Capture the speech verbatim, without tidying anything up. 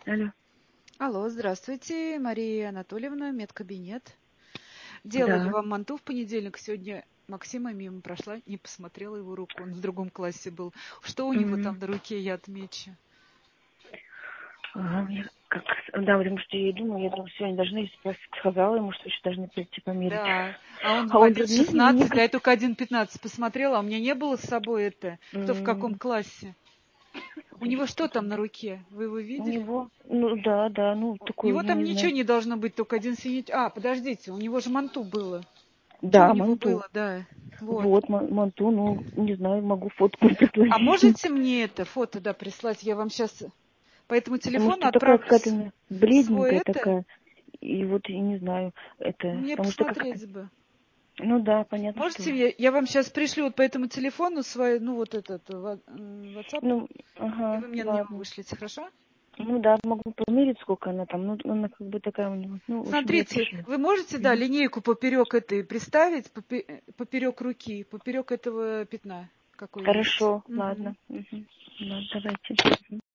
Алло. Алло, здравствуйте, Мария Анатольевна, медкабинет. Делали Да. вам манту в понедельник. Сегодня Максима мимо прошла, не посмотрела его руку. Он в другом классе был. Что у него М. там на руке, я отмечу. Ага, я как... Да, потому что я думаю, я думаю, сегодня должны, я сказала ему, что еще должны прийти померить. Да, а он А он звонит говорит, не, не, не... шестнадцать, а я только один пятнадцать посмотрела, а у меня не было с собой это. Кто в каком М. классе? У него что там на руке? Вы его У видели? него, ну да, да, ну У такой, него ну там не ничего знаю. не должно быть, только один синий... А, подождите, у него же манту было. Что у Да, него манту. было, да. Вот. Вот, ма- манту, ну, не знаю, могу фотку А предложить. можете мне это фото, да, прислать? Я вам сейчас по этому Потому телефону что такая отправлю с- какая-то свой бледненькая это. такая. И вот, я не знаю, это, Мне потому что как... посмотреть бы. Ну да, понятно, что... Можете, я, я вам сейчас пришлю вот по этому телефону свой, ну вот этот ва- м, WhatsApp, Ну, и ага, вы мне на него ладно. вышлите, хорошо? Ну да, могу померить, сколько она там. Ну, она как бы такая у него. Ну, в общем, я Смотрите, пришлю. вы можете, да, Мгм. линейку поперек этой приставить, попе- поперек руки, поперек этого пятна, какое есть. Хорошо, Мгм. ладно. Мгм. Да, давайте.